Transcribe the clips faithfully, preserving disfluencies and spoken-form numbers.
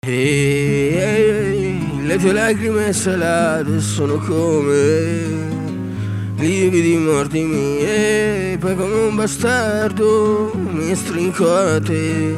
E le tue lacrime salate sono come lividi morti miei, e poi come un bastardo mi stringo a te.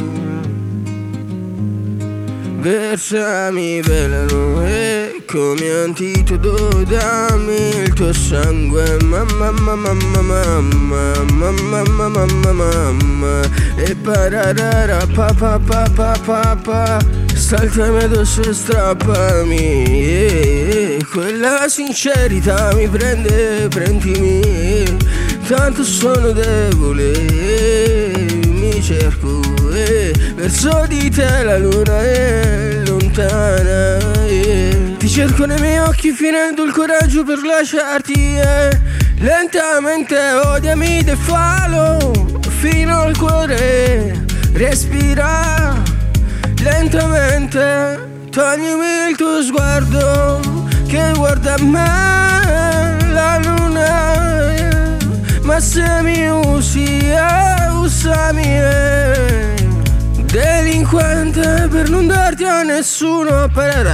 Versami veleno e come antidoto dammi il tuo sangue, mamma mamma mamma mamma mamma mamma mamma. E pararara pa pa pa pa pa pa, saltami addosso e strappami, e quella sincerità mi prende, prendimi, tanto sono debole, mi cerco e verso di te la luna è lontana, e ti cerco nei miei occhi finendo il coraggio per lasciarti, e lentamente odiami del falo fino al cuore, respira lentamente, toglimi il tuo sguardo che guarda me, la luna, ma se mi usi, eh, usami, eh, delinquente per non darti a nessuno.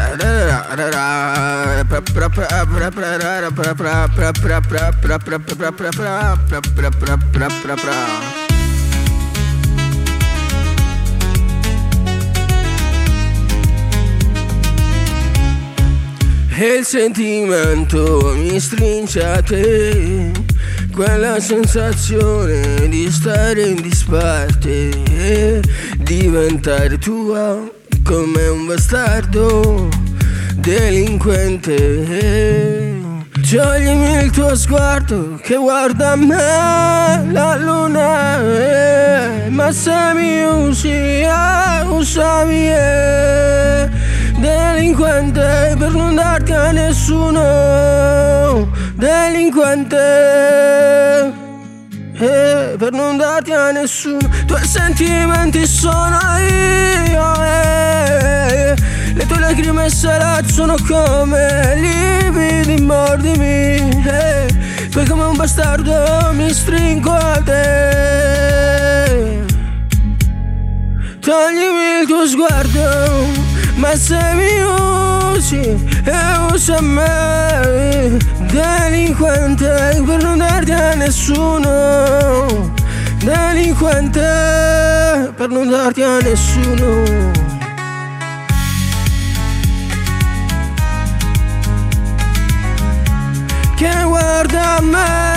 E il sentimento mi stringe a te, quella sensazione di stare in disparte e diventare tua come un bastardo delinquente. Toglimi il tuo sguardo che guarda me, la luna, eh, ma se mi usi, eh, usami, eh, delinquente per non darti a nessuno, delinquente, eh, per non darti a nessuno. I tuoi sentimenti sono io, eh, le tue lacrime salate sono come lividi mordimi, eh, poi come un bastardo mi stringo a te. Toglimi il tuo sguardo, ma se mi usi e usa me, delinquente per non darti a nessuno, delinquente per non darti a nessuno. Che guarda me,